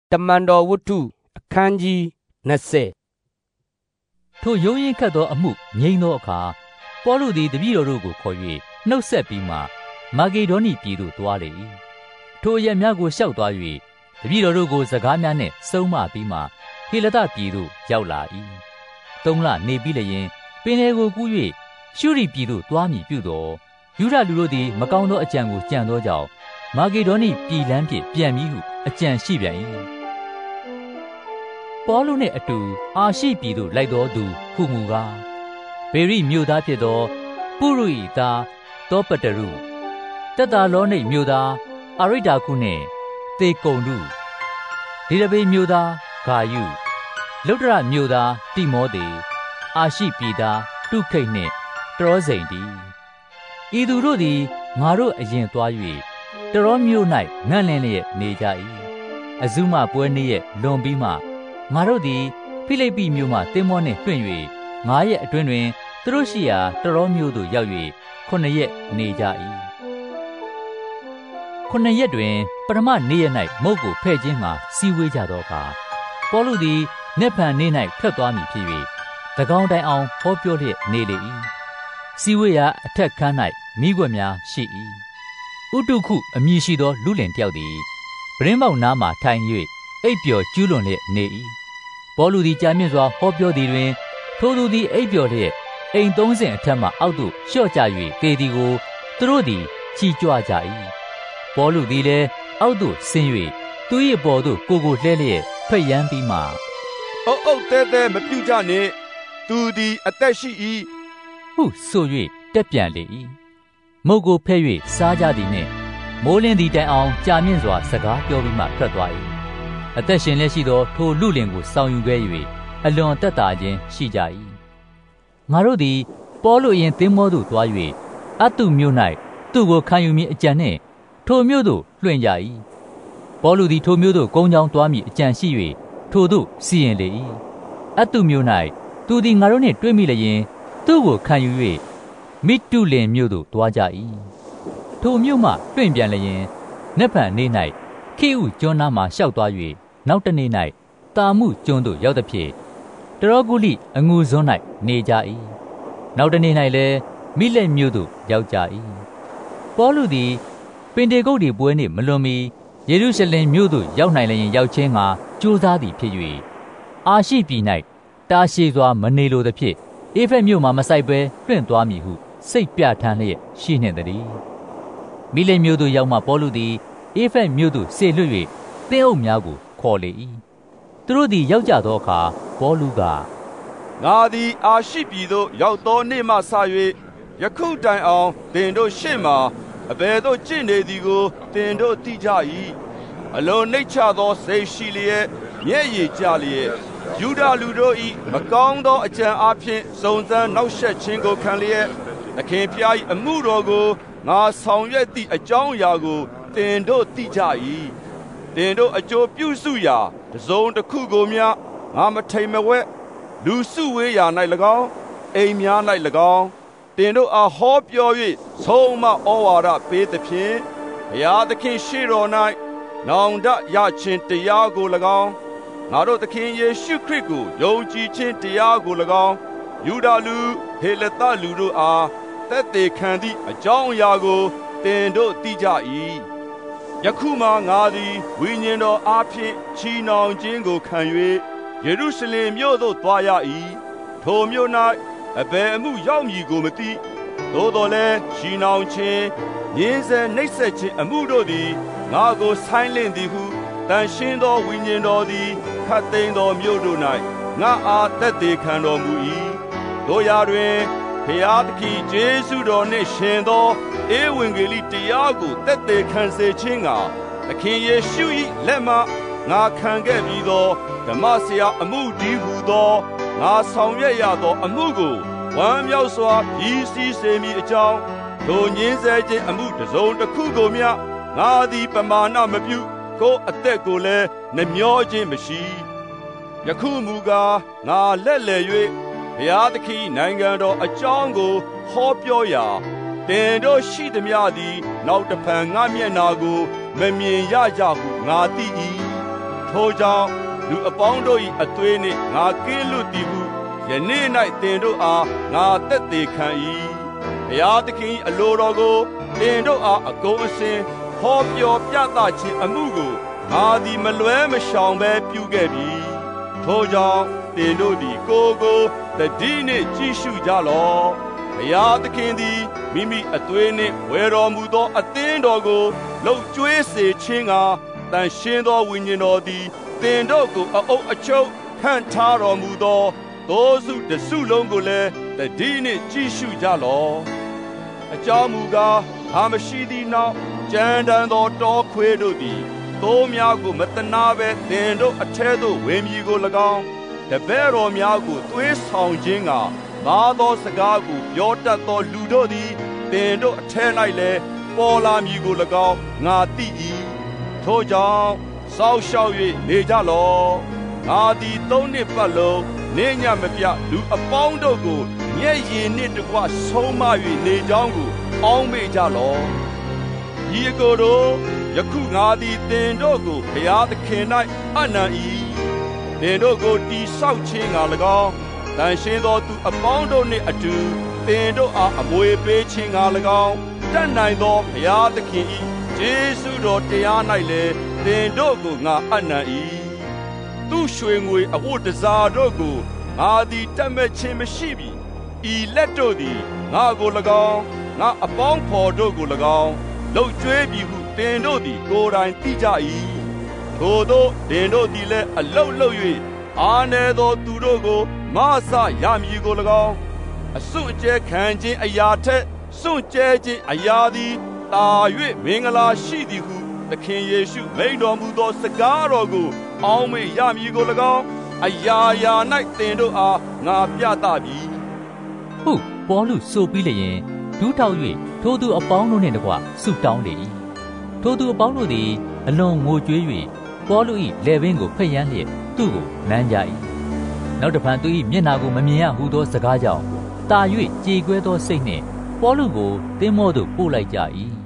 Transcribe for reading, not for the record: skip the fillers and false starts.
တမန်တော်ဝတ္ထုအခန်းကြီး20 ထိုရုံးရင်ခတ်သောအမှုငြိမ်းသောအခါပေါလုသည်တပည့်တော်တို့ကိုခေါ်၍နှုတ်ဆက်ပြီးမှမာဂေဒေါနိပြည်သို့သွားလေ၏ထိုအရပ်များကိုရှောက်သွား၍တပည့်တော်တို့ကိုစကားများနှင့်စုံမပြီးမှဟေလသပြည်သို့ရောက်လာ၏3 လနေပြီးလျင်ပင်လယ်ကိုကူး၍ရှုရိပြည်သို့သွားမည်ပြုသောယူဒလူတို့သည်မကောင်းသောအကြံကိုကြံသောကြောင့်မာဂေဒေါနိပြည်လမ်းဖြင့်ပြန်မည်ဟုအကြံရှိပြန်၏ပေါလုနှင့်အတူအာရှိပြည်သို့လိုက်တော်သူဟုမူကားဘေရိမြို့သားဖြစ်သောပုရု၏သားတောပတရုတက်တာလောနိမြို့သားအာရိတာခုနှင့်သေကုံတို့ဒေရဘေမြို့သားဂါယုလုဒ္ဒရမြို့သားတိမောသေအာရှိပြည်သားတုခိတ်နှင့်တရောဇိန်တည်းဤသူတို့သည်ငါတို့အရင်သွား၍တရောမြို့၌ငန့်လင်းလျက်နေကြ၏အဇုမပွဲနေ့ရက်လွန်ပြီးမှငါတို့သည်ဖိလိပ္ပိမြို့မှသင်္ဘောနှင့်လွှင့်၍9 ရက်အတွင်းတွင်သူတို့ရှိရာတရောမြို့သို့ရောက်၍9 ရက်နေကြ၏9 ရက်တွင်ပထမနေ့ရက်၌မုတ်ကိုဖဲ့ခြင်းမှာစီဝေးကြသောအခါပေါလုသည်နက်ဖန်နေ့၌ထွက်သွားမည်ဖြစ်၍တကောင်းတိုင်အောင်ဟောပြောလျက်နေလေ၏စီဝေးရာအထက်ခန်း၌မိခွက်များရှိ၏ဥတုခုအမည်ရှိသောလူလင်တယောက်သည်ပရင်းပေါက်နားမှထိုင်၍အိပ်ပျော်ကျူးလွန်လျက်နေ၏ပေါလုသည်ကြာမြင့်စွာဟောပြောသည်တွင်ထိုသူသည်အိပ်ပျော်လျက်အိမ်30အထက်မှအောက်သို့လျှော့ကျ၍သေသည်ကိုသူတို့သည်ချီကြွကြ၏ပေါလုသည်လည်းအောက်သို့ဆင်း၍သူ၏ပေါ်သို့ကိုလှဲလျက်ဖက်ယမ်းပြီးမှအုပ်တဲမပြုကြနှင့်သူသည်အသက်ရှိ၏ဟုဆို၍တက်ပြန်လေ၏မုတ်ကိုဖဲ့၍စားကြသည်နှင့်မိုးလင်းသည့်တိုင်အောင်ကြာမြင့်စွာစကားပြောပြီးမှထွက်သွား၏အသက်ရှင်လက်ရှိသောထိုလူလင်ကိုစောင့်ယူခဲ့၍အလွန်သက်သာခြင်းရှိကြ၏ငါတို့သည်ပေါလုအရင်သင်္ဘောသို့သွား၍အတုမြို့၌သူ့ကိုခံယူမည်အကြံနှင့်ထိုမြို့သို့လွှင့်ကြ၏ပေါလုသည်ထိုမြို့သို့ကုန်းကြောင်းသွားမည်အကြံရှိ၍ထိုသို့စီရင်လေ၏အတုမြို့၌သူသည်ငါတို့နှင့်တွေ့မိလျင်သူ့ကိုခံယူ၍မိတုလင်မြို့သို့သွားကြ၏ထိုမြို့မှလွှင့်ပြန်လျင်နက်ဖန်နေ့၌ခိဥကျွန်းနားမှရှောက်သွား၍နောက်တနေ့၌တာမှုကျွန်းသို့ရောက်သည်ဖြင့်တရောဂုလိအငူဇွန်း၌နေကြ၏နောက်တနေ့၌လည်းမိလက်မြို့သို့ရောက်ကြ၏ပေါလုသည်ပင်တေကုတ်ဒီပွဲနှင့်မလွန်မီယေရုရှလင်မြို့သို့ရောက်နိုင်လျင်ရောက်ခြင်းကကြိုးစားသည်ဖြစ်၍အာရှိပြည်၌တာရှည်စွာမနေလိုသည်ဖြင့်အေဖက်မြို့မှမဆိုင်ဘဲလွင့်သွားမည်ဟုစိတ်ပြထမ်းလျက်ရှိနှင့်သည်မိလက်မြို့သို့ရောက်မှပေါလုသည်အေဖက်မြို့သို့ဆေလွတ်၍သင်းအုပ်များကိုခေါ်လေ၏သူတို့သည်ရောက်ကြသောအခါပေါလုကငါသည်အာရှိပြည်သို့ရောက်သောနေ့မှစ၍ယခုတိုင်အောင်သင်တို့ရှေ့မှအဘယ်သို့ကျင့်နေသည်ကိုသင်တို့သိကြ၏အလွန်နှိမ့်ချသောစိတ်ရှိလျက်မျက်ရည်ကျလျက်ယူဒလူတို့၏မကောင်းသောအကြံအဖြစ်စုံစမ်းနှောက်ယှက်ခြင်းကိုခံလျက်သခင်ဖျား၏အမှုတော်ကိုငါဆောင်ရွက်သည့်အကြောင်းအရာကိုသင်တို့သိကြ၏သင်တို့အကျိုးပြုစုရာတစုံတစ်ခုကိုမျှငါမထိမ်မဝဲလူစုဝေးရာ၌၎င်းအိမ်များ၌၎င်းသင်တို့အားဟောပြော၍ဆုံးမဩဝါဒပေးသဖြင့်ဘုရားသခင်ရှေ့တော်၌နောင်တရခြင်းတရားကို၎င်းငါတို့သခင်ယေရှုခရစ်ကိုယုံကြည်ခြင်းတရားကို၎င်းယူဒလူဟေလသလူတို့အားသက်သေခံသည့်အကြောင်းအရာကိုသင်တို့သိကြ၏ယခုမှငါသည်ဝိညာဉ်တော်အားဖြင့်ချီနှောင်ခြင်းကိုခံ၍ယေရုရှလင်မြို့သို့သွားရ၏ထိုမြို့၌အဘယ်အမှုရောက်မည်ကိုမသိသို့တော်လည်းချီနှောင်ခြင်းညှင်းဆဲနှိပ်စက်ခြင်းအမှုတို့သည်ငါကိုဆိုင်းလင့်သည်ဟုတန်ရှင်းသောဝိညာဉ်တော်သည်ခတ်သိမ်းသောမြို့တို့၌ငါအားသက်သေခံတော်မူ၏တို့ရာတွင်ဖျားသခင်ယေရှုတော်နှင့်ရှင်သောဧဝံဂေလိတရားကိုသက်သေခံစေခြင်းကသခင်ယေရှု၏လက်မှငါခံခဲ့ပြီးသောဓမ္မဆရာအမှုဒီဟုသောငါဆောင်ရွက်ရသောအမှုကိုဝမ်းမြောက်စွာပြီးစီးစေမည်အကြောင်းထိုညင်းဆဲခြင်းအမှုတစ်စုံတစ်ခုကိုမျှငါသည်ပမာဏမပြုကိုယ်အသက်ကိုလည်းနှမျောခြင်းမရှိယခုမူကားငါလက်လည်၍ဘုရားသခင်နိုင်ငံတော်အကြောင်းကိုဟောပြောရာသင်တို့ရှိသမျှသည်နောက်တဖန်ငါမျက်နာကိုမမြင်ရကြဟုငါသိ၏ထိုကြောင့်လူအပေါင်းတို့၏အသွေးနှင့်ငါကင်းလွတ်သည်ဟုယနေ့၌သင်တို့အားငါသက်သေခံ၏ဘုရားသခင်၏အလိုတော်ကိုသင်တို့အားအကုန်အစင်ဟောပြောပြသခြင်းအမှုကိုငါသည်မလွဲမရှောင်ဘဲပြုခဲ့ပြီထိုကြောင့်သင်တို့သည်ကိုတတိနှင့်ကြည့်ရှုကြလော့ဘုရားသခင်သည်မိမိအသွေးနှင့်ဝယ်တော်မူသောအသင်းတော်ကိုလှုပ်ကြွေးစေခြင်းကတန်ရှင်းသောဝိညာဉ်တော်သည်သင်တို့ကိုအအုပ်အချုပ်ခန့်ထားတော်မူသောသောစုတစုလုံးကိုလည်းတတိနှင့်ကြည့်ရှုကြလော့အကြောင်းမူကားအာမရှိသည့်နောက်ကြမ်းတမ်းသောတောခွေးတို့သည်သိုးများကိုမတနာဘဲသင်တို့အထဲသို့ဝင်မည်ကို၎င်းတပည့်တော်များကိုသွေးဆောင်ခြင်းကမာသောစကားကိုပြောတတ်သောလူတို့သည်သင်တို့အထဲ၌လည်းပေါ်လာမည်ကို၎င်းငါသိ၏ထိုကြောင့်စောင့်ရှောက်၍နေကြလော့ငါသည် 3 နှစ်ပတ်လုံးနေညမပြလူအပေါင်းတို့ကိုမျက်ရည်နှင့်တကွဆုံးမ၍နေကြောင်းကိုအောက်မေ့ကြလော့ဤအကိုတို့ယခုငါသည်သင်တို့ကိုဘုရားသခင်၌အနံ့၏သင်တို့ကိုတိဆောက်ခြင်းက၎င်းတန်ရှင်းသောသူအပေါင်းတို့နှင့်အတူသင်တို့အားအမွေပေးခြင်းက၎င်းတတ်နိုင်သောဘုရားသခင်၏ယေရှုတော်တရား၌လည်းသင်တို့ကိုငါအနံ့၏သူရွှေငွေအဝတ်တစားတို့ကိုငါသည်တတ်မဲ့ခြင်းမရှိပြီဤလက်တို့သည်ငါကို၎င်းငါအပေါင်းဖော်တို့ကို၎င်းလှုပ်ကြွေးပြီဟုသင်တို့သည်ကိုယ်တိုင်သိကြ၏ထို့သောသင်တို့သည်လည်းအလုတ်လုတ်၍အားနည်းသောသူတို့ကိုမဆရမည်ကို၎င်းအစွန့်အကျဲခံခြင်းအရာထက်စွန့်ကြဲခြင်းအရာသည်တာ၍မင်္ဂလာရှိသည်ဟုသခင်ယေရှုမိန့်တော်မူသောစကားတော်ကိုအောက်မေ့ရမည်ကို၎င်းအရာရာ၌သင်တို့အားငါပြသပြီဟုပေါလုဆိုပြီးလျင်ဒူးထောက်၍ထိုသူအပေါင်းတို့နှင့်တကွဆုတောင်းလေ၏ထိုသူအပေါင်းတို့သည်အလွန်ငိုကြွေး၍ပေါလု၏လည်ပင်းကိုဖက်ယမ်းလျက်သူ့ကိုနမ်းကြ၏နောက်တစ်ဖန်သူ၏မျက်နာကိုမမြင်ရဟုသောစကားကြောင့်တာ၍ကြေကွဲသောစိတ်နှင့်ပေါလုကိုသင်္ဘောသို့ပို့လိုက်ကြ၏